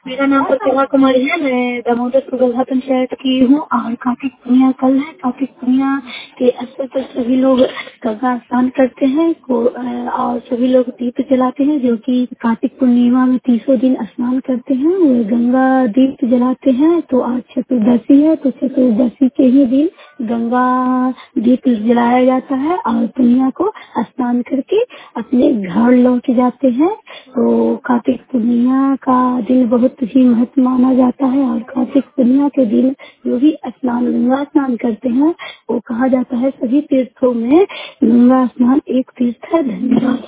मेरा नाम प्रतिभा कुमारी है। मैं दामोदर सुगलधा पंचायत की हूँ और कार्तिक पूर्णिमा कल है। कार्तिक पूर्णिमा के अवसर पर सभी लोग गंगा स्नान करते हैं और सभी लोग दीप जलाते हैं, जो कि कार्तिक पूर्णिमा में 30 दिन स्नान करते हैं। वो गंगा दीप जलाते हैं। तो आज चतुर्दशी है, तो चतुर्दशी के ही दिन गंगा दीप जलाया जाता है और पूर्णिमा को स्नान करके अपने घर लौट जाते हैं। तो कार्तिक पूर्णिमा का दिन बहुत ही महत्व माना जाता है और कार्तिक पूर्णिमा के दिन जो भी गंगा स्नान करते हैं वो कहा जाता है सभी तीर्थों में गंगा स्नान एक तीर्थ है। धन्यवाद।